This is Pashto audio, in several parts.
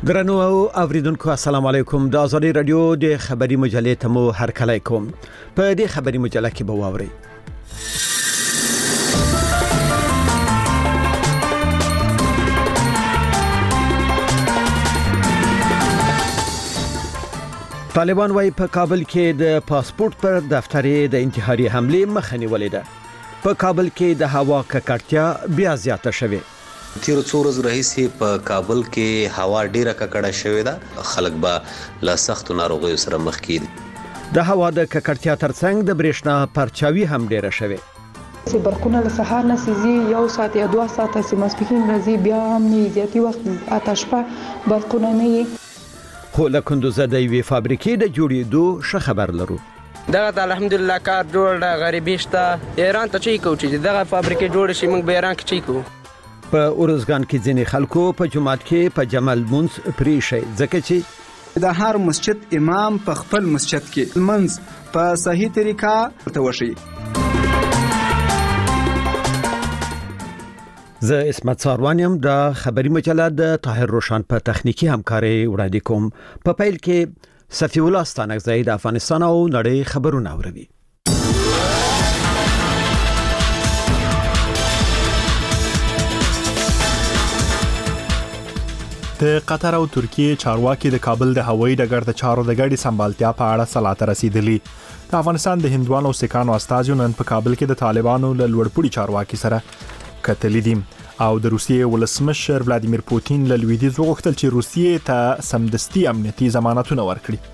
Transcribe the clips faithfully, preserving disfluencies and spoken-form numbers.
درنو اوریدونکو السلام علیکم. د ازادي رادیو د خبري مجلې ته مو هرکلی کوم. په دې خبري مجله کې به واورئ طالبان وايي په کابل کې د پاسپورت پر دفتر د انتحاري حمله مخه نیولې ده. په کابل کې د هوا ککړتیا بیا زیاته شوه. تیر څو ورځې راهیسې په کابل کې هوا ډیره ککړه شوې ده. خلک به له سختو ناروغیو سره مخ کیږي. د هوا د ککړتیا ترڅنګ د برېښنا پرچاوي هم ډیره شوه. چې برقونه له سهار نه سيزي یو ساعت یا دوه ساعت چې ماسپښین راځي بیا هم نه زیاتی وخت آتشپه برقونه نه. خو له کندوزه د یوې فابریکې د جوړېدو ښه خبر لرو. دغه الحمدلله کار جوړ غریبي شته. ایران ته چي کو چې دغه فابریکې جوړ شي موږ به ایران کې چي کو. په اورزګان کې ځینې خلکو په جمعات کې په جمل مونږ پرې شي ځکه چې د هر مسجد امام په خپل مسجد کې منځ په صحیح طریقه ورته وشي. زه اسمت ساروانیم د خبري مجله د طاهر روشان په تخنیکی همکاري وړاندې کوم. په پیل کې صفی الله ستانکزی د افغانستان او نړۍ خبرونه اوري. د قطر او ترکیه چارواکي د کابل د هوایي ډګر د چارو د ګډي سمبالتیا په اړه صلاح ته رسیدلی. د افغانستان د هندوانو او سکانو استازو نن په کابل کې د طالبانو له لوړپوړي چارواکي سره کتلې دي او د روسیې ولسمشر ولادیمیر پوتین له لویدیځ وغوښتل چې روسیې ته سمدستي امنیتي ضمانتونه ورکړي.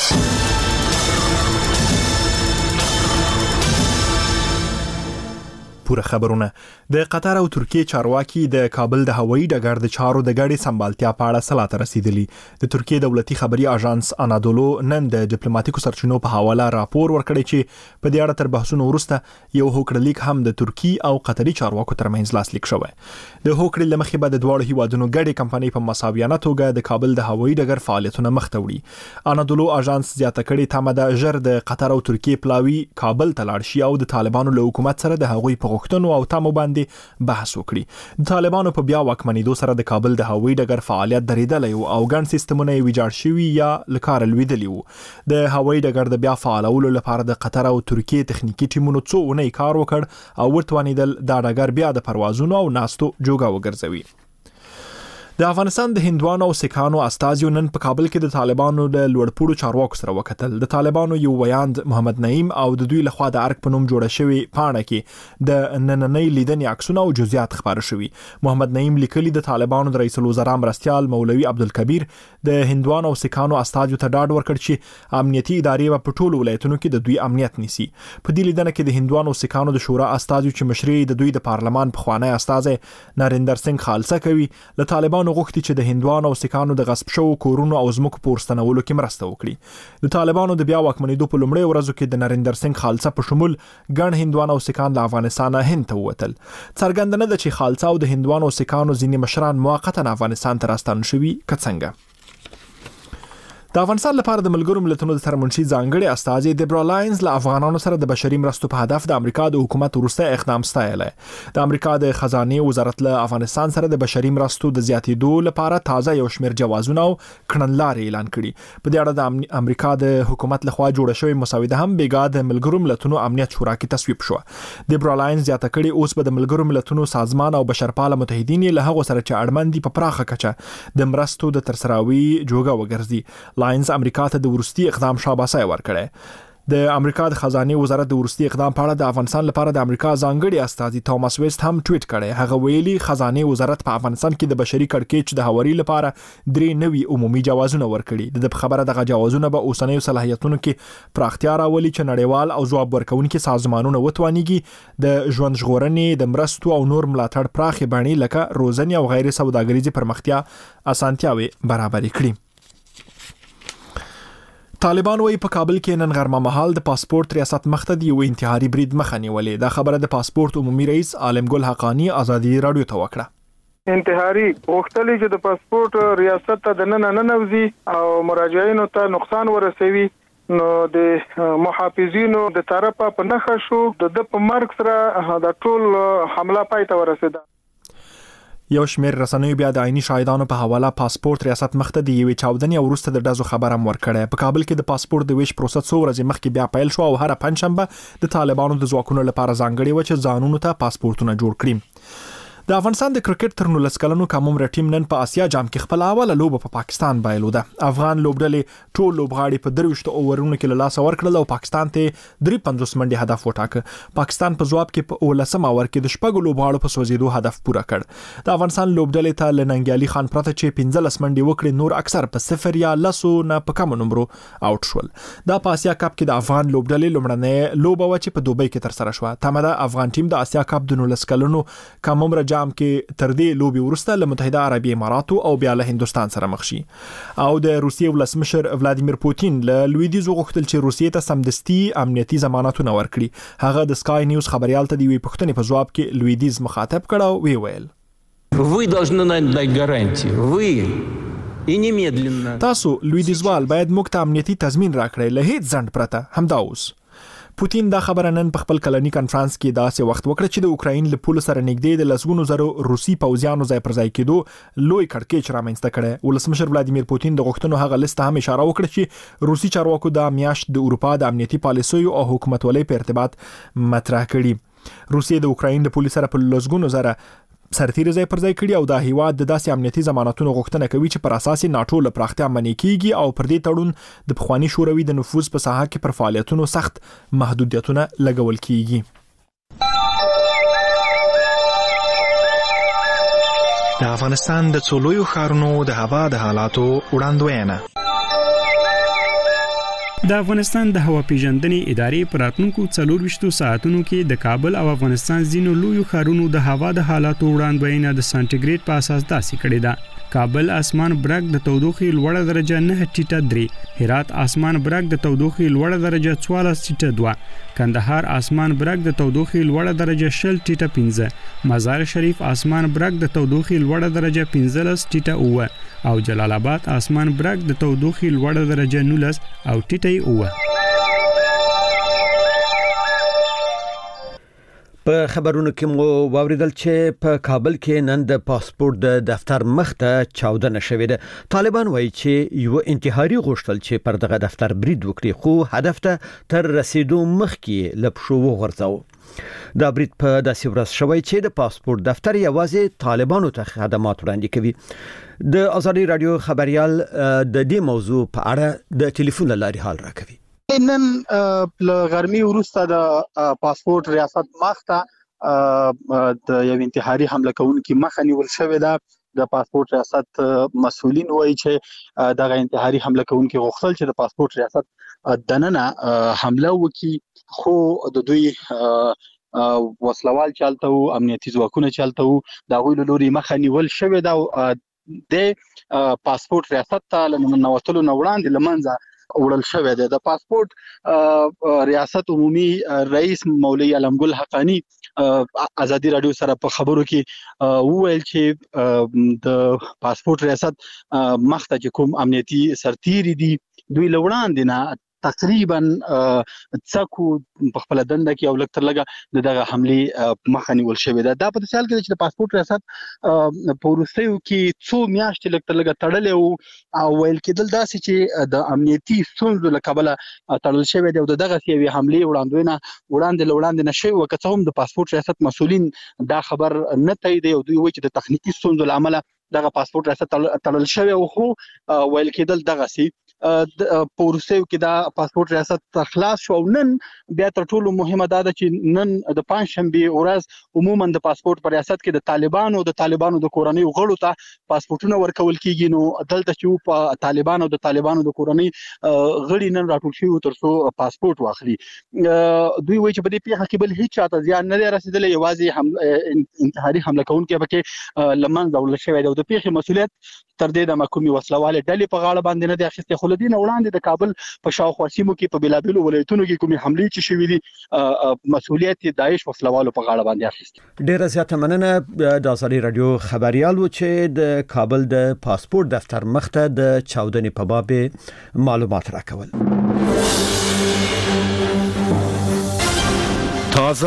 پوره خبرونه. د قطر او ترکیه چارواکي د کابل د هوایي ډګر د چارو د ګډي سمبالتیا په اړه صلاح ته رسیدلی. د ترکیه دولتي خبري اژانس انادولو نن د ډیپلوماټیکو سرچینو په حواله راپور ورکړی چې په دې اړه تر بحثونو وروسته یو هوکړلیک هم د ترکیه او قطري چارواکو ترمنځ لاسلیک شوی. د هوکړې لمخې به د دوه هیوادونو ګډي کمپنۍ په مساویانه توګه د کابل د هوایي ډګر فعالیتونه مخ ته وړي. انادولو اژانس زیاته کړي تمه ده ژر د قطر او ترکیه پلاوی کابل ته لاړ شي او د طالبانو له حکومت سره د هغوی په غوښتنو او تمو باندې بحث وکړي. د طالبانو په بیا واکمنېدو سره د کابل د هوایي ډګر فعالیت درېدلی او ګڼ سیستمونه یې ویجاړ شوي یا له کاره لوېدلي وو. د هوایي ډګر د بیا فعالولو لپاره د قطر او ترکیه تخنیکي ټیمونو څو اونۍ کار وکړ او ورتوانېدل دا ډګر بیا د پروازونو او ناستو جوګه وګرځوي. د افغانستان د هندوانو او سکانو استازو نن په کابل کې د طالبانو د لوړپوړو چارواکو سره وکتل. د طالبانو یو ویاند محمد نعیم او د دوی لخوا د ارګ په نوم جوړه شوی پاڼه کې د نننۍ لیدنې عکسونه او جزئیات خبر شوي. محمد نعیم لیکلي د طالبانو د رئیس الوزرا مرستیال مولوي عبدالکبیر د هندوانو او سکانو استازو ته ډاډ ورکړ چې امنیتي ادارې په ټولو ولایتونو کې د دوی امنیت نیسي. په دې لیدنه کې د هندوانو او سکانو د شورا استازو چې مشري د دوی د پارلمان پخوانی استاد نریندر سنگ خالصه کوي له طالبانو غوښتي چې د هندوانو او سکانو د غصب شوو کورونو او ځمکو پورستنولو کې مرسته وکړي. د طالبانو د بیا واکمنېدو په لومړۍ ورځو کې د نریندر سنگ خالصه په شمول ګڼ هندوانو او سکان له افغانستانه هند ته ووتل. څرګنده نه ده چې خالصه او د هندوانو او سکانو ځینې مشران موقتا افغانستان ته راستانه شوي که څنګه. د افغانستان لپاره د ملګرو ملتونو د سرمنشي ځانګړي استازي دیبرا لاینز له افغانانو سره د بشري مرستو په هدف د امریکا د حکومت وروسته اقدام ستایلی. د امریکا د خزانه وزارت له افغانستان سره د بشري مرستو د زیاتېدو لپاره تازه یو شمېر جوازونه او کړنلارې اعلان کړي. په دې اړه د امریکا د حکومت لخوا جوړه شوې مسوده هم بیګا د ملګرو ملتونو امنیت شورا کې تصویب شو. دیبرا لاینز زیاته کړي اوس به د ملګرو ملتونو سازمان او بشرپاله متحدین له هغو سره چې اړمن دي په پراخه کچه د مرستو د ترسراوي جوګه وګرځي. لاینز امریکا ته د ورستي اقدام شاباسي ورکړي. د امریکا د خزانه وزارت د ورستي اقدام په اړه د افغانستان لپاره د امریکا ځانګړي استازي توماس ویست هم ټویټ کړي. هغه ویلي خزانه وزارت په افغانستان کې د بشري کړکېچ د هواري لپاره درې نوي عمومي جوازونه ورکړي. د خبره دغه جوازونه به اوسنیو صلاحیتونو کې پراختیا راولي چې نړیوال او ځواب ورکونکي سازمانونه وتوانيږي د ژوند ژغورنې د مرستو او نور ملاتړ پراخې بڼې لکه روزنې او غیر سوداګریزي پرمختیا اسانتیاوي برابر کړي. طالبان وايي په کابل کې نن غرمه مهال د پاسپورت ریاست مخته یو انتحاري برید مخه نیولې. دا خبره د پاسپورت عمومي رئیس عالم ګل حقانی ازادي رادیو ته وکړه. انتحاري غوښتلې چې د پاسپورت ریاست ته د نن نه نوځي او مراجعینو ته نقصان ورسوي نو د محافظینو د طرفه په نخښو د د په مرګ سره د ټول حمله پای ته ورسېده. یو شمېر رسنیو بیا د عیني شاهدانو په حواله پاسپورت ریاست مخته دی یوې چاودنې وروسته د ډزو خبر هم ورکړی. په کابل کې د پاسپورت د ویش پروسه څو ورځې مخکې بیا پیل شو او هر پنځشنبه د طالبانو د ځواکونو لپاره ځانګړي و چې ځانونو ته پاسپورتونه جوړ کړي. د افغانستان د کرکټ تر نولس کلنو کمومره ټیم نن په آسیا جام کې خپل اوله لوبه په پا پاکستان بایلوده. افغان لوبډلې ټول لوبغاړي په درويشت اوورونو کې له لاسه ورکړل او پاکستان ته درې پنځوس منډي هدف وټاکه. پاکستان په ځواب کې په ولسم اور کې د شپږو لوبغاړو په سوځیدو هدف پوره کړ. د افغانستان لوبډلې ته لننګیالي خان پرته چې پنځلس منډي وکړي نور اکثر په صفر یا لسو نه په کم نمبرو اوټ شول. دا په آسیا کپ کې د افغان لوبډلې لومړنۍ لوبه و چې په دوبۍ کې تر سره شوه. تمه افغان ټیم د آسیا کپ د نولس کلنو کمومره جام کې تر دې لوبي ورسته له متحده عربي اماراتو او بیا له هندستان سره مخ شي. او د روسیې ولسمشر ولادیمیر پوتین له لویدیز غوښتل چې روسیې ته سمدستي امنیتي ضمانتونه ورکړي. هغه د سکای نیوز خبريال ته دی وی پښتنې په جواب کې لویدیز مخاطب کړه او وی ویل Вы должны нам дать гарантии. Вы и немедленно. تاسو لویدیزوال باید موږ ته امنیتي تضمین راکړئ له هیڅ ځنډ پرته. همدا اوس پوتین دا خبره نن په خپل کلنی کانفرنس کې داسې وخت وکړه چې د اوکراین له پول سره نږدې د لسګونو زرو روسي پوځیانو ځای پر ځای کېدو لوی کړکېچ رامنځته کړي. ولسمشر ولادیمیر پوتین د غوښتنو هغه لیست هم اشاره وکړه چې روسي چارواکو د میاشت د اروپا د امنیتي پالیسیو او حکومتولۍ په ارتباط مطرح کړي. روسیې د اوکراین د پول سره په لسګونو زره سرتیر ځای پر ځای کړي او د هیواد د داسې امنیتي ضمانتونو غوښتنه کوي چې پر اساس ناتو له پراختیا منې کیږي او پر دې تړون د پخوانی شوروي د نفوذ په ساحه کې پر فعالیتونو سخت محدودیتونه لګول کیږي. د افغانستان د څولویو ښارونو د هوا د حالاتو وړاندوینه. د افغانستان د هوا پیژندنې ادارې په راتلونکو څلور ویشتو ساعتونو کې د کابل او افغانستان ځینو لویو ښارونو د هوا د حالاتو وړاندوینه د سانټیګریډ په اساس داسې کړې ده. کابل اسمان برګ د تودوخې لوړه درجه نه ټیټه درې، هرات اسمان برګ د تودوخې لوړه درجه څوارلس ټیټه دوه، کندهار اسمان برګ د تودوخې لوړه درجه شل ټیټه پنځه، مزار شریف اسمان برګ د تودوخې لوړه درجه پنځلس ټیټه اوه او جلال آباد اسمان برګ د تودوخې لوړه درجه نولس او ټیټه اوه. په خبرونو کې مو واوریدل چې په کابل کې نن د پاسپورت د دفتر مخته چاودنه شوې ده. طالبان وایي چې یو انتحاري غوښتل چې پر دغه دفتر برید وکړي خو هدف ته تر رسیدو مخکې لپښو وغورځاو. دا برید په داسې ورځ شوی چې د پاسپورت دفتر یوازې طالبانو ته خدمات وړاندې کوي. د ازادي رادیو خبريال د دې موضوع په اړه د ټلیفون لارې حال راکوي. نن له غرمې وروسته د پاسپورت ریاست مخته د یو انتحاري حمله کوونکي مخه نیول شوې ده. د پاسپورت ریاست مسؤلین وایي چې دغه انتحاري حمله کوونکي غوښتل چې د پاسپورت ریاست دننه حمله وکړي خو د دوی وسلوال چالتو امنیتي ځواکونه چالتو د غوی له لوري مخه نیول شوې ده. د پاسپورت ریاست ته لنوتلو نه وړاندې لمنځه وړل شوې ده. د پاسپورت ریاست عمومي رئیس مولوی علمګل حقانی ازادي رادیو سره په خبرو کې وویل چې د پاسپورت ریاست مخته چې کوم امنیتي سرتیری دي دوی لوړاندې نه تقریبا څکو په خپل دنده کې او لکتر لګه دغه حمله مخه نیول شوې ده. دا په مثال کې چې د پاسپورت ریاست په روسیو کې څو میاشتې لکتر لګه تړلې او ویل کېدل داسې چې د امنیتي ستونزو له کبله تړل شوې ده او دغه سیوی حمله وړاندوینه وړاندې وړاندې نشي وکړه هم د پاسپورت ریاست مسؤلین دا خبر نه تایید او دوی وایي چې د تخنیکی ستونزو لامل دغه پاسپورت ریاست تړل شوی او خو ویل کېدل دغه سي په روسیو کې دا پاسپورت ریاست خلاص شو. نن بیا تر ټولو مهمه دا ده چې نن د پنځشنبه ورځ عموما د پاسپورت پر ریاست کې د طالبانو د طالبانو د کورنۍ غړو ته پاسپورتونه ورکول کیږي. نو دلته چې په طالبانو د طالبانو د کورنۍ غړي نن راټول شي ترڅو پاسپورت واخلي. دوی وایي چې په دې پیښه کې بل هیڅ چاته زیان نه رسیدلی، یوازې هم انتحاري حمله کوونکي پکې لمنځه وړل شوی دی او د پیښې مسؤلیت تر دې د محکومي وسلواله ډلې په غاړه باندې نه دی اخیستی. خلدین وړاندې د کابل په شاوخوا سیمو کې په بلابلو ولایتونو کې کومې حملې چې شوې دي مسؤلیت داعش وسلوالو په غاړه باندې اخیستی. ډیره زیاته مننه د ازادي رادیو خبريال و چې د کابل د پاسپورت دفتر مخته د چاودنې په باب معلومات راکول. تازه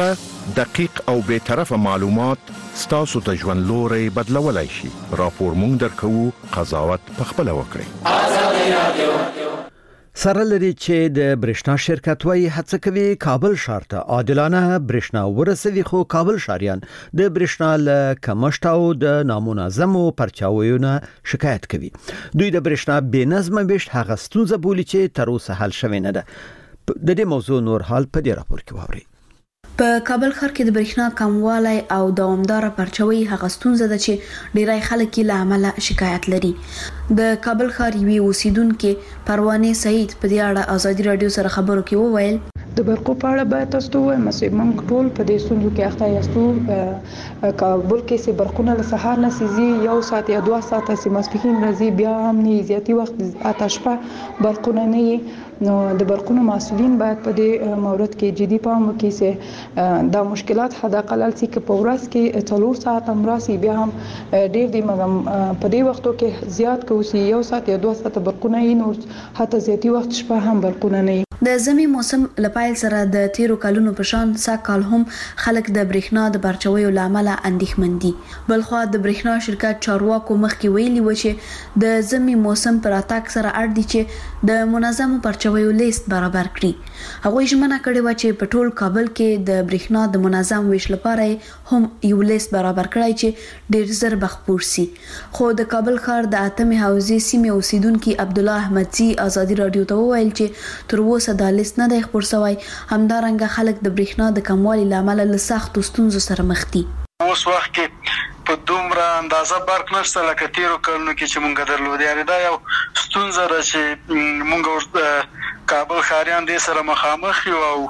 دقیق او به طرفه معلومات ستاسو ته ژوند لوري بدلولای شي. راپور مونږ درکو، قضاوت پخپل وکړئ. سره لري چې د برېښنا شرکت وايي هڅه کوي کابل ښار ته عادلانه برېښنا ورسوي، خو کابل ښاریان د برېښنا له کمښت او د نامنظمو پرچاویو نه شکایت کوي. دوی د برېښنا بې نظمه ویشت هغه ستونزه بولي چې تر اوسه حل شوې نه ده. د دې موضوع نور حال په دې راپور کې واورئ. په کابل ښار کې د برېښنا کموالی او دوامدار پرچاوي هغه ستونزه ده چې ډیری خلک له عمله شکایت لري. د کابل ښار یوې اوسیدونکو پروانه سعید په دې اړه ازادي رادیو سره خبرو کې وویل د برقو په اړه باید تاسو ته وایم چې موږ ټول په دې ستونزو کې اخته یاستو. کابل کې سي برقونه له سهار نه سيزي یو ساعت یا دوه ساعته سي ماسپښین راځي، بیا هم نه زیاتی وخت آتشپه برقونه نه. نو د برقونو مسؤلین باید په دې مورد کې جدي پام وکړي چې دا مشکلات حد اقل سي کې په ورځ کې څلور ساعت امراسي، بیا هم ډېر دی مګم په دې وختو کې زیات کوسي یو ساعت یا دوه ساعت برقونه یې نو حتی زیاتی وخت شپه هم برقونه نه. د زمي موسم لپاره سره د تیرو کلونو په شان ساکال هم خلک د برېښنا د پرچاویو لامل اندېښمن دي. بلخو د برېښنا شرکت چارواکو مخکې ویلي و چې د زمي موسم پر اتاک سره اړ دي چې د منظم پرچاویو لیست برابر کړي. هغه ژمنه کړې و چې په ټول کابل کې د برېښنا د منظم ویش لپاره هم یو لیست برابر کړی چې ډېر زر بخپور سي. خو د کابل ښار د اتمه حوزې سیمه اوسیدونکو عبد الله احمدزي ازادي رادیو ته وویل چې تر اوسه دا لیست نه دی خبر شوی. همدارنګه خلک د برېښنا د کموالي لامل له سختو ستونزو سره مخ دي. اوس وخت کې په دومره اندازه برق نشته لکه تیرو کلونو کې چې مونږ درلودي. یعنی دا یو ستونزه ده چې مونږ کابل ښاریان دې سره مخامخ یو او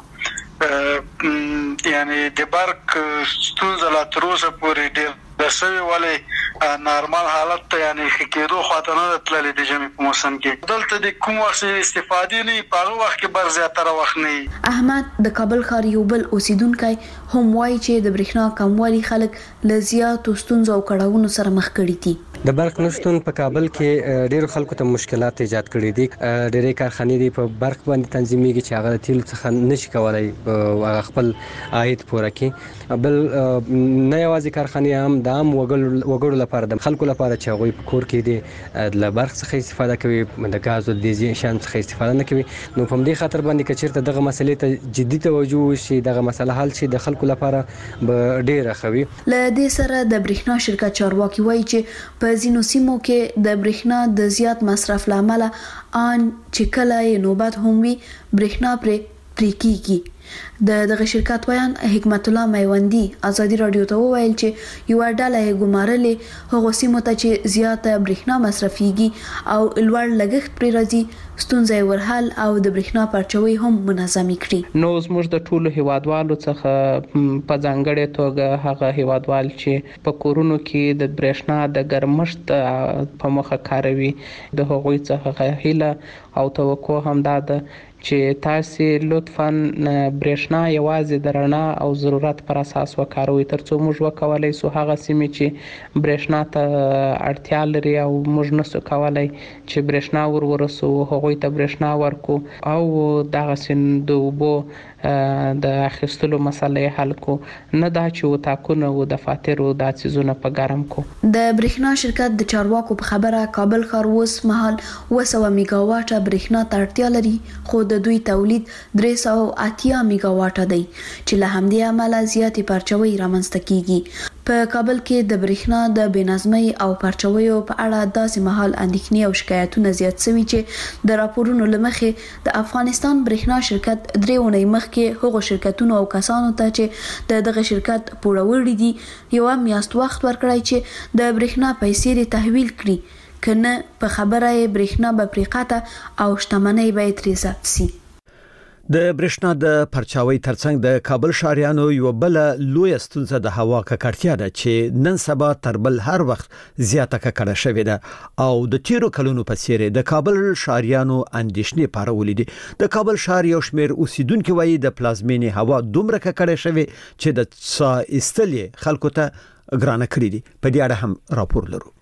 یعنی د برق ستونزه لا تر اوسه پورې ډېر د سوي ولې نارمال حالت ته یعنی خکېدو خاطر نه تللې د جمعي په موسم کې. دلته د کوم وخت استفادې نه په هغه وخت کې بر زیاتره وخت نه. احمد د کابل ښار یو بل اوسیدونکی هم وایي چې د برېښنا کموالی خلک له زیاتو ستونزو او کړاوونو سره مخ کړي دي. د برق نشتون په کابل کې ډېر خلکو ته مشکلات ایجاد کړي دي. ډېرې کارخانې دي په برق باندې تنظیمېږي چې هغه د تیلو څخه نشي کولای هغه خپل عاید پوره کړي. بل نه یوازې کارخانې هم د عام وګړو لپاره د خلکو لپاره چې هغوی په کور کې دي د برق څخه استفاده کوي، د غاز او دیزل شان څخه استفاده نه کوي. نو په دې خاطر باندې که چیرته دغه مسلې ته جدي توجه وشي، دغه مسله حل شي، د خلکو لپاره به ډېر خوي. له دې سره د برېښنا شرکت چارواکي وایي چې په ځینو سیمو کې د برېښنا د زیات مصرف لامل ان چې کله نوبت هم وي برېښنا پرې پرې کیږي. د دغه شرکت ویان حکمت الله میوندی ازادي رادیو ته وویل چې یو ډله یې ګمارلې هغه سیمو ته چې زیاته برېښنا مصرفيږي او لوړ لګښت پرې راځي ستونزې ورحل او د برېښنا پرچاوي هم منظمي کړي. نو زموږ د ټولو هیوادوالو څخه په ځانګړې توګه هغه هیوادوال چې په کورونو کې د برېښنا د ګرمښت په مخه کاروي د هغوی څخه هیله او توقع هم ده چې تاسو لطفاً برېښنا یوازې د رڼا او ضرورت پر اساس وکاروئ ترڅو موږ وکولای سو هغه سیمې چې برېښنا ته اړتیا لري او موږ نسو کولای چې برېښنا ور ورسو هغوی ته برېښنا ورکو او دغه سند وبو د اخیستلو مسلې حل کو، نه دا چې وتاکونه او دفاتر او د چیزونو په ګرم کو. د برېښنا شرکت د چارواکو په خبره کابل ښار اوس مهال اوه سوه میگا واټه برېښنا ته اړتیا لري، خو د دوی تولید درې سوه اتیا میگا واټه دی چې له همدې امله زیاتې پرچاوي رامنځته کیږي. په کابل کې د برېښنا د بېنظمۍ او پرچاویو په اړه داسې مهال اندېښنې او شکایتونه زیات شوي چې د راپورونو له مخې د افغانستان برېښنا شرکت درې اونۍ مخکې هغو شرکتونو او کسانو ته چې د دغه شرکت پوروړي دي یوه میاشت وخت ورکړی چې د برېښنا پیسې تحویل کړي، کنه په خبره یې برېښنا به پرې قطع او شتمنۍ به یې ترې ضبط شي. د برېښنا د پرچاوي ترڅنګ د کابل ښاریانو یو بل لوی ستونزه د هوا ککړتیا ده چې نن سبا تر بل هر وخت زیاته ککړه شوې ده او د تیرو کلونو په څیر د کابل ښاریانو اندېښنې پارولې دي. د کابل ښار یو شمېر اوسیدونکو وایي د پلازمینې هوا دومره ککړه شوې چې د ساه ایستلې خلکو ته ګرانه کړې دي. په دې اړه هم راپور لرو.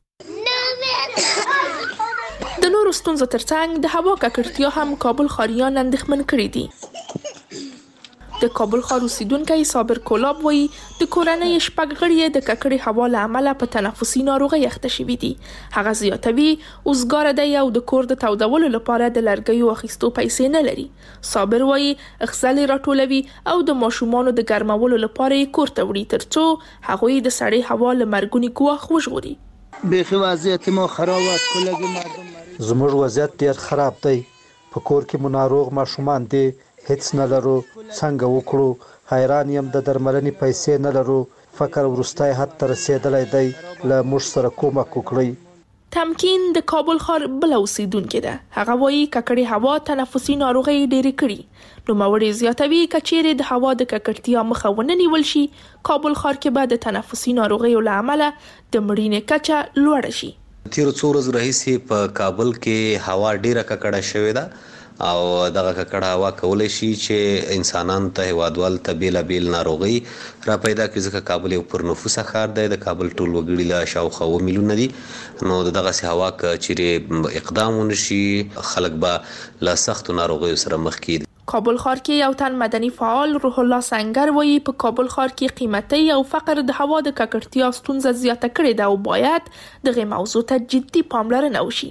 د نورو ستونزو ترڅنګ د هوا ککړتیا هم کابل ښاریان اندېښمن کړي دي. د کابل ښار اوسیدونکی صابر کولاب وایي د کورنۍ شپږ غړي د ککړې هوا له امله په تنفسي ناروغۍ اخته شوي دي. هغه زیاتوي اوسګاره دی او د کور د تودولو لپاره د لرګیو اخیستو پیسې نه لري. صابر وایي اخزل راټولوي او د ماشومانو د ګرمولو لپاره یې کور ته وړي ترڅو هغوی د سړې هوا له مرګوني ګواښ وژغوري. بیخي وضعیت ما خراب است. کلګي مردم زموږ وضعیت ډیر خراب دی. په کور کې مو ناروغ ماشومان دي، هیڅ نه لرو، څنګه وکړو؟ حیران یم، د درملنې پیسې نه لرو. فقر وروستی حد ته رسیدلی دی. له موږ سره کومک وکړئ. تمکین د کابل ښار بل اوسیدونکې ده. هغه وایي ککړې هوا تنفسي ناروغۍ ډېرې کړي. نوموړی زیاتوي کچېرې د هوا د ککړتیا مخه ونه نیول شي، کابل ښار کې به د تنفسي ناروغیو له امله د مړینې کچه لوړه شي. تیر څو ورځې راهیسې په کابل کې هوا ډیره ککړه شوې ده او دغه ککړه هوا کولای شي چې انسانان ته هیوادوال ته بیلابیل ناروغي را پیدا کړي. ځکه کابل یو پر نفوسه ښار دی، د کابل ټول وګړي له شاوخوا اوه میلیونه دي. نو دغسې هوا که چیرې اقدام ونشي خلک به له سختو ناروغیو سره مخ کیږي. کابل ښار کې یو تن مدني فعال روح الله سنگر وایي په کابل ښار کې قیمتي او فقر د هوا د ککړتیا ستونزه زیاته کړې ده او باید دغه موضوع ته جدي پاملرنه وشي.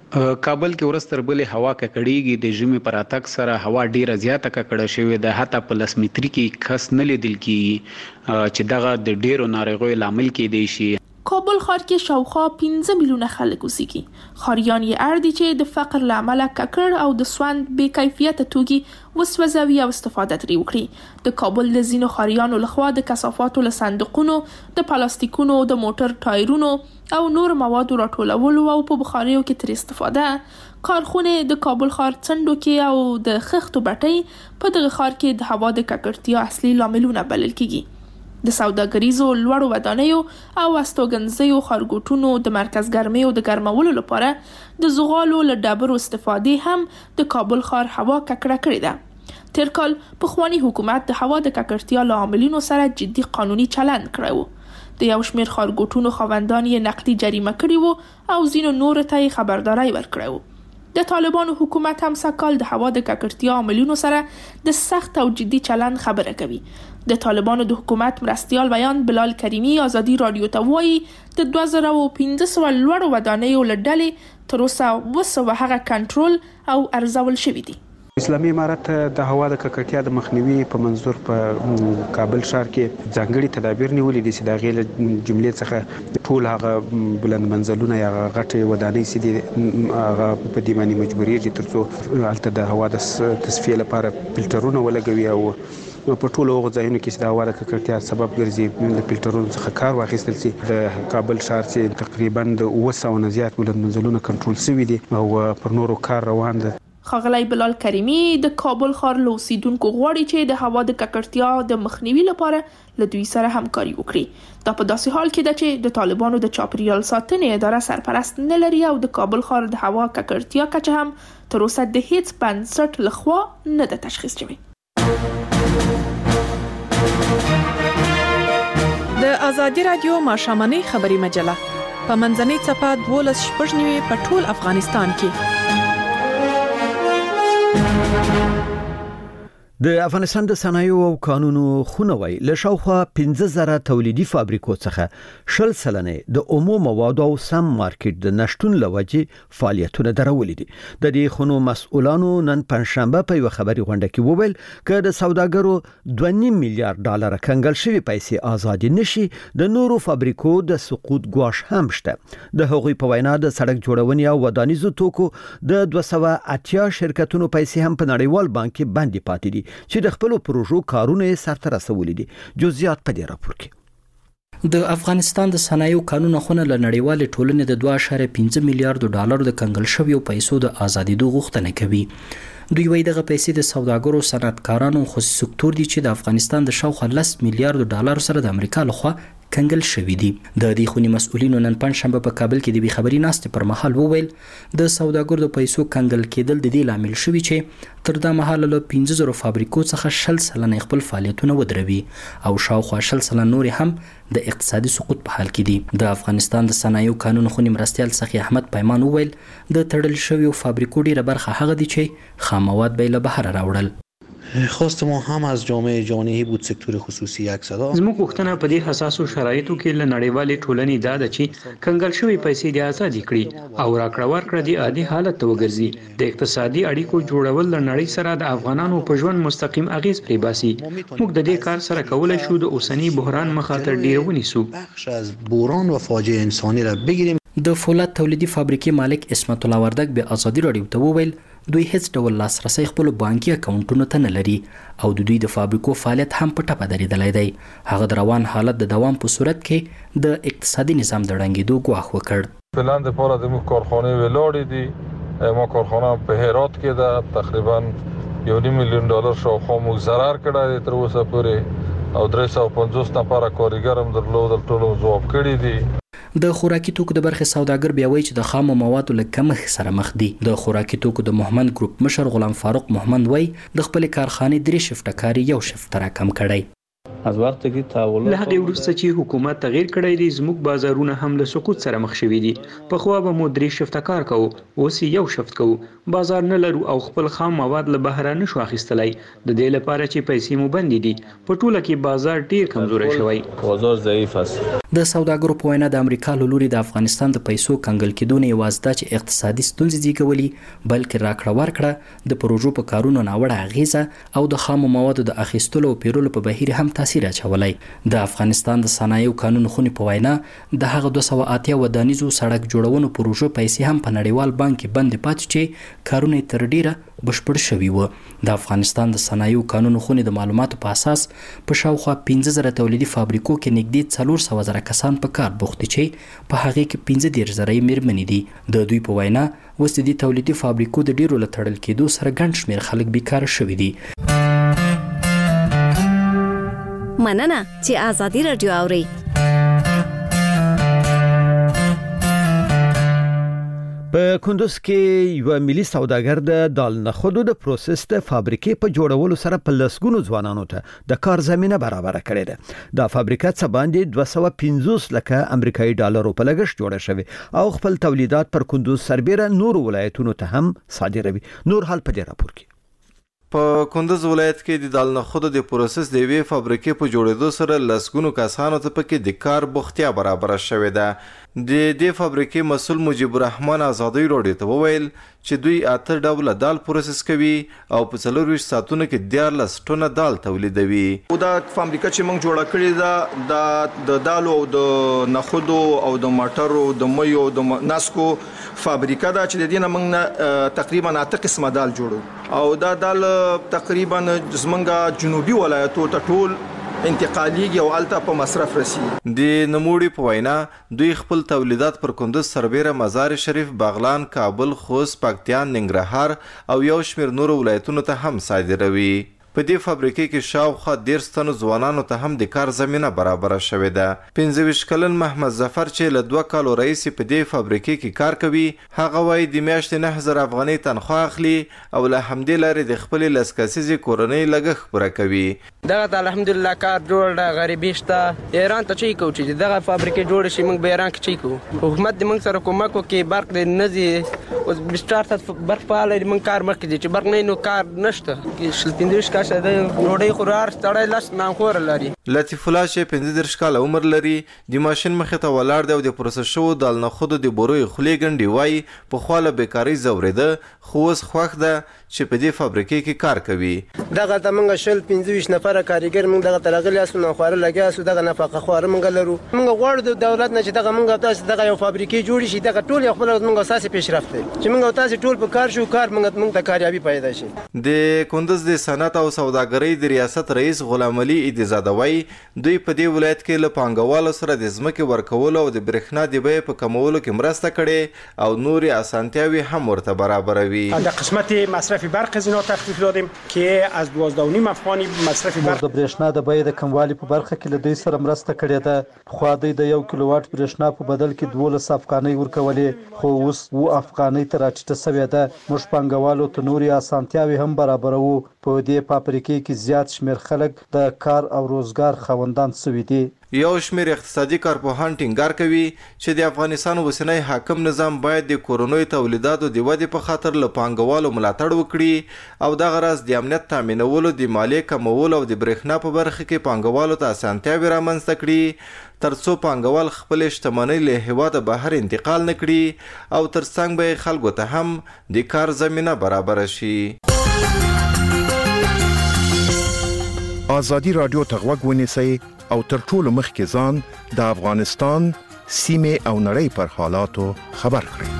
کابل کې ورځ تر بلې هوا ککړېږي. د ژمي پر راتګ سره هوا ډیره زیاته ککړه شوې ده. حتی په لس متري کې کس نه لیدل کیږي چې دغه د ډیرو ناروغیو لامل کېدی شي. کابل ښار کې شاوخوا پنځه میلیونه خلک اوسېږي. ښاریان یې اړ دي چې د فقر له امله ککړ او د سوند بې کیفیته توکي وسوځوي او استفاده ترې وکړي. د کابل د ځینو ښاریانو لخوا د کثافاتو له صندوقونو، د پلاستیکونو، د موټر ټایرونو او نور موادو راټولولو او په بخاریو کې ترې استفاده کارخونې د کابل ښار څنډو کې او د خښتو بټۍ په دغه ښار کې د هوا د ککړتیا اصلي لاملونه بلل کیږي. د سوداګریزو لوړو ودانیو او استوګنځیو ښارګوټونو د مرکز ګرمیو د ګرمولو لپاره د زغالو له ډبرو استفادې هم د کابل ښار هوا ککړه کړې ده. تیر کال پخوانی حکومت د هوا د ککړتیا له عاملینو سره جدي قانوني چلند کړی و. د یو شمېر ښارګوټونو خاوندان یې نقدي جریمه کړي وو او ځینو نورو ته یې خبرداری ورکړی و. د طالبانو حکومت هم سږ کال د هوا د ککړتیا عاملینو سره د سخت او جدي چلند خبره کوي. د طالبانو د حکومت مرستیال بیان بلال کریمی ازادي رادیو ته وایي د دوه زره او پنځه سوه لوړو ودانیو له ډلې تر اوسه اوه سوه هغه کنټرول او ارزول شوي دي. اسلامي امارت د هوا د ککړتیا د مخنیوي په منظور په کابل ښار کې ځانګړي تدابیر نیولي دي چې د هغې له جملې څخه ټول هغه بلند منزلونه یا هغه غټې ودانۍ چې دي هغه په دې باندې مجبوریږي تر څو هلته د هوا د تصفیې لپاره فلټرونه ولګوي او په ټولو هغو ځایونو کې چې د هوا د ککړتیا سبب ګرځي له فلټرونو څخه کار واخیستل شي. د کابل ښار چې تقریبا د اوه سوه نه زیات بلند منزلونه کنټرول شوي دي او پر نورو کار روان ده. ښاغلی بلال کریمی د کابل ښار له اوسیدونکو غواړي چې د هوا د ککړتیا د مخنیوي لپاره له دوی سره همکاري وکړي. دا په داسې حال کې ده چې د طالبانو د چاپیریال ساتنې اداره سرپرست نه لري او د کابل ښار د هوا ککړتیا کچه هم تر اوسه د هیڅ بنسټ لخوا نه ده تشخیص شوې. د ازادي رادیو ماښامنۍ خبري مجله په منځنۍ څپه دولس شپږ نیوي په ټول افغانستان کې. د افغانستان د صنایعو او کانونو خونوي له شاوخوا پنځه زره تولیدي فابریکو څخه شل سلنې د عموم موادو او سم مارکیټ د نشټون لوجې فعالیتونه درولې دي. د دې خونو مسؤلانو نن پنځشنبه په یو خبري غونډه کې وویل چې د سوداګرو دوه نیم میلیارډ ډالر کنګل شوی پیسې آزاد نشي. د نورو فابریکو د سقوط ګواښ هم شته. د هغوی په وینا د سړک جوړونې او ودانیزو توکو د دوه سوه اتیا شرکتونو پیسې هم په نړیوال بانک کې باندې پاتې دي چې د خپل پروژو کارونه سرته رسولي دي. جزئیات په دې راپور کې. د افغانستان د صنایعو کانونو خونه له نړیوال ټولنې د دوه اعشاریه پنځه میلیارډ ډالر د کنګل شویو پیسو د ازادېدو غوښتنه کوي. دوی وایي دغه پیسې د سوداګرو، صنعتکارانو او خصوصي سکتور دي چې د افغانستان د شاوخوا لس میلیارډ ډالر سره د امریکا لخوا کنګل شوی دي. د دې خونې مسؤلینو نن پنځشنبه په کابل کې د بې خبري ناستې پر مهال وویل د سوداګرو د پیسو کنګل کېدل د دې لامل شوی چې تر دا مهاله له پنځه زره فابریکو څخه شل سلنه خپل فعالیتونه ودروي او شاوخوا شل سلنه نور هم د اقتصادي سقوط په حال کې دي. د افغانستان د صنایعو کانونو خونې مرستیال سخی احمد پیمان وویل د تړل شویو فابریکو ډیره برخه هغه دي چې خام مواد به له بهر راوړل. خواست ما هم از جامعه جهانی بود سکتور خصوصی یک صدا. زموږ وختونه په دې حساسو شرایطو کې له نړیوالې ټولنې دا ده چې کنګل شوی پیسې د آزادي کړي او راکړه ورکړه د عادي حالت ته وګرځي. د اقتصادي اړیکو جوړول د نړۍ سره د افغانانو په ژوند مستقیم اغیز پرې باسي. موږ د دې کار سره کولای شو د اوسنی بحران مخاطر ډیر ونیسو. بخش از بحران و فاجعه انسانی را بگیریم. د فولاد تولیدي فابریکې مالک اسمت الله وردک به ازادي راډیو ته وویل دوی هیڅ ډول لاسرسي خپل بانکي اکاونټونو ته نه لري او د دوی د فابریکو فعالیت هم په ټپه درېدلی دی. هغه د روان حالت د دوام په صورت کې د اقتصادي نظام د ړنګېدو ګواښ وکړ. فعلا دپاره زموږ کارخانې ولاړې دي. ما کارخانه په هرات کې ده، تقریبا یو نیم میلیون ډالر شاوخوا موږ ضرر کړی دی تر اوسه پورې او درې سوه پنځوس نفره کارګر هم درلودل، ټولو ځواب کړي دي. د خوراکي توکو د برخې سوداګر بیا وایي چې د خامو موادو له کمښت سره مخ دي. د خوراکي توکو د مهمند ګروپ مشر غلام فاروق مهمند وایي د خپل کارخانې درې شفټه کاري یو شفټ راکم کړی. از وقتی که تحول له هغې وروسته چې حکومت تغییر کړی دی زموږ بازارونه هم له سقوط سره مخ شوي دي. پخوا به مو درې شفته کار کوو، اوس یو شفت کوو. بازار نه لرو او خپل خام مواد له بهره نشو اخیستلی. د دې لپاره چې پیسې مو بندې دي. په ټوله کې بازار ډیر کمزوری شوی. بازار ضعیف است. د سوداګرو په وینا د امریکا له لوري د افغانستان د پیسو کنګل کېدو نه یوازې دا چې اقتصادي ستونزې زیږولي بلکې راکړه ورکړه د پروژو په کارونو ناوړه اغیزه او د خامو موادو د اخیستلو او پیرلو په بهیر هم تاثیر اچولی. د افغانستان د صنایعو قانون خونې په وینا د هغه دوه سوه اتیا ودانیزو سړک جوړونو پروژو پیسې هم په نړیوال بانک کې بندې پاتې چې کارونه تر ډیره بشپړ شوي وو. د افغانستان د صنایعو قانون خونې د معلوماتو په اساس په شاوخوا پنځه زره تولیدي فابریکو کې نږدې څلور سوه زره کسان په کار بوخت دي چې په هغې کې پنځه دېرش زره یې مېرمنې دي. د دوی په وینا اوس د دې تولیدي فابریکو د ډیرو له تړل کېدو سره ګڼ شمېر خلک بیکاره شوي دي. مننه چې آزادي راډیو اورئ. په کندوز کې یو ملي سوداګر د دال نخودو د پروسس د فابریکې په جوړولو سره په لسګونو ځوانانو ته د کار زمينه برابر کړې ده. دا فابریکه څه باندې دوه سوه پنځوس لکه امریکایي ډالرو په لګښت جوړه شوې او خپل تولیدات پر کندوز سربېره نور ولایتونو ته هم صادروي. نور حال په دې راپور کې په کندوز ولایت کې د دال نخودو د پروسس د یوې فابریکې په جوړېدو سره لسګونو کسانو ته پکې د کار بوختیا برابر شوې ده. د دې فابریکې مسؤل مجيب الرحمن آزادي راډیو ته وویل چې دوی اته ډوله دال پروسس کوي او په څلور ویشت ساعتونو کې دیارلس ټنه دال تولیدوي. دا فابریکه چې موږ جوړه کړې ده د دالو او د نخودو او د مټرو د میو او د ناسکو فابریکه ده چې د دې نه موږ تقریبا اته قسمه دال جوړو او دا دال تقریبا زمونږ جنوبي ولایتو ته ټول انتقالیږي او الته په مصرف رسی. د نموړي په وینا دوی خپل تولیدات پر کندوز سربېره مزار شریف، بغلان، کابل، خوست، پکتیان، ننګرهار او یو شمېر نورو ولایتونو ته هم صادروي. په دې فابریکې کې شاوخوا دېرش تنو ځوانانو ته هم د کار زمینه برابره شوې ده. پنځه ویشت کلن محمد ظفر چې له دوه کالو راهیسې په دې فابریکې کې کار کوي هغه وایي د میاشتې نه زره افغانۍ تنخواه اخلي او له همدې لارې د خپلې لس کسیزې کورنۍ لګښت پوره کوي. دغه ته الحمدلله کار جوړ ده، غریبي شته. ایران ته چی کوو چې دغه فابریکې جوړ شي موږ به ایران کې چی کوو. حکومت دې موږ سره کومک وکړي، برق دې نه ځي. اوس بسټار ته برق فعال دی، موږ کار مخکې دي چې برق نه نو کار نشته. شل پنځه ویشت کاشه د نوډۍ خورار سړی لاس نانخور لري. لطیف الله چې پنځه دېرش کاله عمر لري د ماشین مخې ته ولاړ دی او د پروسس شوو دال نخودو د بوروی خولې ګنډې وایي پخوا له بیکارۍ ځورېده خو اوس خوښ ده چې په دې فابریکې کې کار کوي. دغه ته موږ شل پنځه ویشت نفره کارګر موږ دغه ته راغلي یاستو نانخواره لګیا یاستو، دغه نفقه خواره موږ لرو. موږ غواړو د دولت نه چې دغه موږ تاسو دغه یو فابریکې جوړې شي، دغه ټول یو خپل موږ اساسي پیشرفت دی چې موږ تاسو ټول په کار شو کار موږ موږ ته کاریابي پیدا شي. د کندوز د صنعت او سوداګرۍ د ریاست رئیس غلام علي ایدزاده وایي دوی په دې ولایت کې له پانګوالو سره د ځمکې ورکولو او د برېښنا د بیې په کمولو کې مرسته کړې او نورې اسانتیاوې هم ورته برابروي. در قسمت مصرف برق از اینا تخفیف دادیم که از دوازده و نیم افغانی مصرف برق. د برېښنا د بیې د کموالي په برخه کې له دوی سره مرسته کړې ده. پخوا دوی د یو کیلو واټ برېښنا په بدل کې دولس افغانۍ ورکولې خو اوس اووه افغانۍ ته راټیټه سوې ده. موږ پانګوالو ته نورې اسانتیاوې هم برابروو په دې فابریکې کې زیات شمیر خلک د کار او روزګار خوندان شوي دي. یو شمیر اقتصادي کارپوهان ټینګار کوي چې د افغانستان اوسنی حاکم نظام باید د کورونوي تولیداتو د ودې په خاطر له پانګوالو ملاتړ وکړي او دغه راز د امنیت تامینولو، د مالیې کمولو او د برېښنا په برخه کې پانګوالو ته اسانتیاوې رامنځته کړي ترڅو پانګوال خپل شتمنۍ له هیواده بهر انتقال نه کړي او ترڅنګ به خلکو ته هم د کار زمینه برابر شي. آزادی رادیو ته غوږ ونیسئ او تر ټولو مخکې ځان د افغانستان سیمې او نړۍ پر حالاتو خبر کړئ.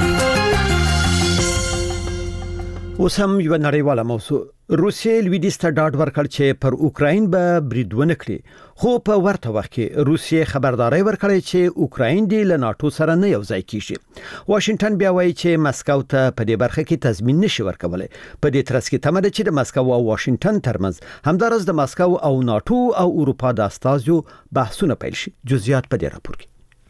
اوس هم یو نړیواله موضوع. روسیې لویدیځ ته ډاډ ورکړ چې پر اوکراین به برید ونه کړي، خو په ورته وخت کې روسیې خبرداري ورکړې چې اوکراین د له ناتو سره نه یوځای کیږي. واشنگټن بیا وایي چې مسکو ته په دې برخه کې تضمین نشي ورکولای. په دې ترڅ کې تمه ده چې د مسکو او واشنگټن ترمنځ همدارس د مسکو او ناتو او اروپا د استازو بحثونه پیل شي. جزئیات په دې راپور کې.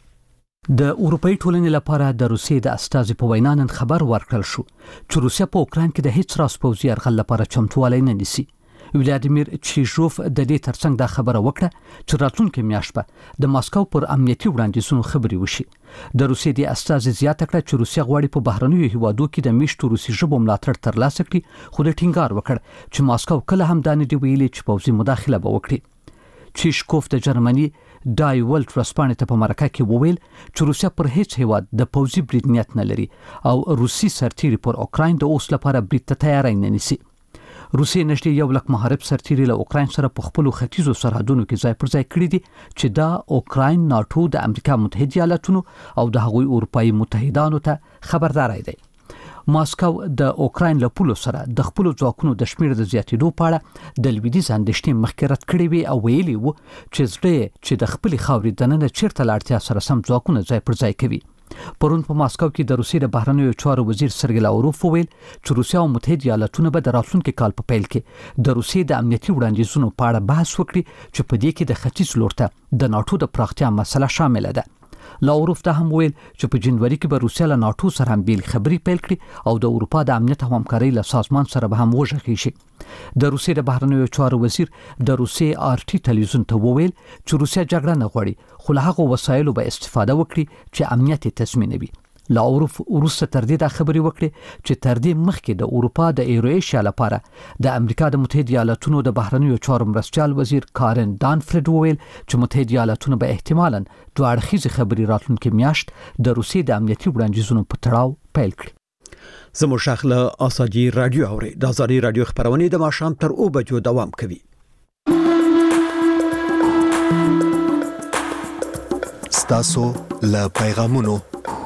د اروپאי ټولنې لپاره د روسیې د استازي په وینا نن خبر ورکړل شو چې روسیا په اوکراین کې د هیڅ راس پوځي یرغل لپاره چمتووالی نه نیسي. ولادیمیر چیشوف د دې ترڅنګ دا خبره وکړه چې راتلونکي میاشت به د ماسکو پر امنیتي وړاندیزونو خبري وشي. د روسیې د استازي زیاته کړه چې روسیا غواړي په بهرنیو هیوادو کې د میشتو روسي ژبو ملاتړ ترلاسه کړي، خو د ټینګار وکړ چې ماسکو کله هم دا نه دی ویلي چې پوځي مداخله به وکړي. چیشکوف د جرمني دای ولټ رسپانې ته په مرکه کې وویل چې روسیا پر هیڅ هیواد د پوځي برید نیت نه لري او روسي سرتیري پر اوکراین د اوس لپاره برید ته تیاری نه نیسي. روسیې نږدې یو لک محارب سرتیري له اوکراین سره په خپل ختیځو سرحدونو کې ځای پر ځای کړی دي چې دا اوکراین ناتو د امریکا متحده ایالاتونو او د هغوی اروپאי متحدانو ته خبرداري دی. ماسکو د اوکراین له پولو سره د خپل ځواکونو د شمیر د زیاتېدو په اړه د لویدیځ اندېښنې مخکې رد کړې وي او ویلي وو چې زړه چې د خپل خاورې دننه چیرته لاړتیا سره سم ځواکونه ځای پر ځای کوي. پرون په ماسکو کې د روسیې د بهرنیو چارو وزیر سرګی لاوروف وویل چې روسیا او متحده ایالاتونه به د راتلونکي کال په پیل کې د روسیې د امنیتي وړاندیزونو په اړه بحث وکړي چې په دې کې د ختیځ لور ته د ناتو د پراختیا مسله شامل ده. لاوروف دا هم ویل چې په جنوري کې به روسیا له ناتو سره هم بیل خبري پیل کړي او د اروپا د امنیت او همکارۍ له سازمان سره به هم وژغي شي. د روسیې د بهرنیو چارو وزیر د روسیې آر ټي تلویزیون ته وویل چې روسیا جګړه نه غواړي، خو له هغو وسایلو به استفاده وکړي چې امنیت یې تضمینوي. لاوروف وروسته تر دې دا خبرې وکړې چې تر دې مخکې د اروپا د ایرویشیا لپاره د امریکا د متحده ایالاتونو د بهرنیو چارو مرستیال وزیر کارن دانفرد وویل چې متحده ایالاتونه به احتمالاً دوه اړخیزې خبرې راتلونکي میاشت د روسیې د امنیتي وړاندیزونو په تړاو پیل کړي. زموږ شاخله آزادي رادیو اوري د آزادي رادیو خبرونه د ماښام تر اوه بجو دوام کوي. ستاسو له پیغامونو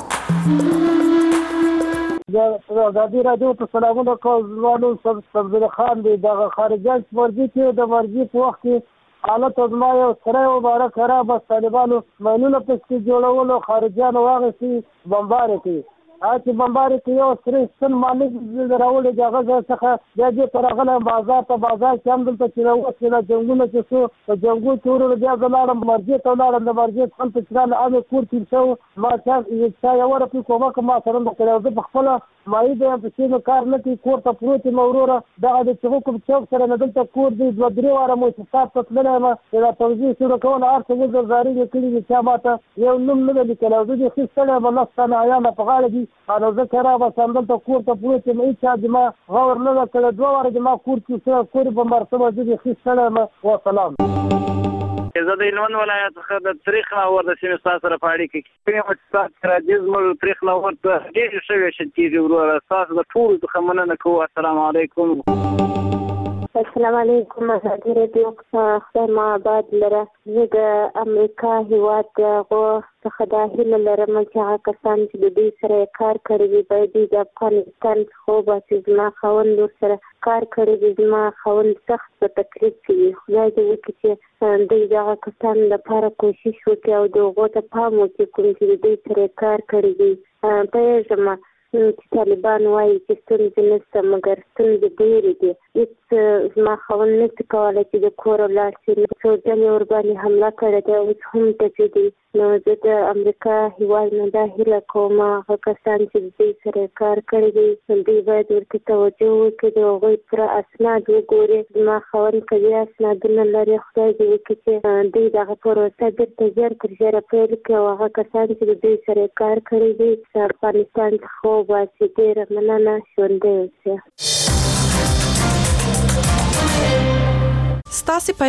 آزادي رادیو ته سلامونه کوم. زمانو سبزل خان دی د خارجان مرګي کې د مرګي په وخت کې حالت ازما یو سره مبارک خراب طالبانو مینونه پکې جوړولو خارجان واغسي بمبار کوي. اته بمبار کوي او سره سن مالک راول د غزا څخه د دې پرغله بازار ته بازار کې هم دلته چې نو وسله جنگونه چې سو په جنگو تورو بیا زلاړم مرګي ته لاړم د مرګي خپل څنګه امه کور کې شو ما چې چې یو ور په کومه ما سره د کړو د خپل مای د په څه کار نه کوي کور ته پروت موروره دا د چوکو چوک سره نه دلته کور دی د درې واره مو چې تاسو تللې ما دا توجیه شروع کول ارته د زاري کړي چې ماته یو نوم نه لیکل او د دې خسته به نصنه عیان په غاړه دي انا ذکر ابا سندل ته کور ته پروت مې چې ما غور نه کړ دوه واره ما کور کې کور په مرتبه دي خسته ما و سلام. زه د هلمند ولایت څخه د تاریخ ناور د سیمې ستاسو سره په اړیکه کې په مستقر راځي زموږ تاریخ ناور ته ډېر شوی شي چې وروره تاسو د ټول څخه مننه کوم. السلام علیکم. السلام علیکم. آزادي رادیو خبر ما بعد لره زه د امریکا هیواد غو څخه د هیله لرم چې هغه کسان چې د دې سره کار کړی وي باید د افغانستان خو باسي زما خوند سره کار کړی وي. زما خوند سخت په تکلیف کې خدای دې وکړي چې دوی دغه کسان لپاره کوشش وکړي او د هغو ته پام وکړي کوم چې د دوی سره کار کړی وي. پوهېږم چې طالبان وایي چې ستونزې نشته مګر ستونزې ډېرې دي. هېڅ زما خاوند نشي کولی چې د کوره ولاړ شي. څو ځلې ورباندې حمله کړې ده اوس هم ټپي دي. نو زه د امریکا هیواد نه دا هیله کوم هغه کسان چې د دې سره کار کړی دي دوی باید ورته توجه وکړي د هغوی پر اسناد وګوري. زما خاوند قوي اسنادونه لري، خدای دې وکړي چې دوی دغه پروسه بیرته ژر تر ژره پیل کړي او هغه کسان چې د دوی سره کار کړی دي افغانستان څخه وباسي. ډېره مننه، ژوندی اوسئ. ستاسې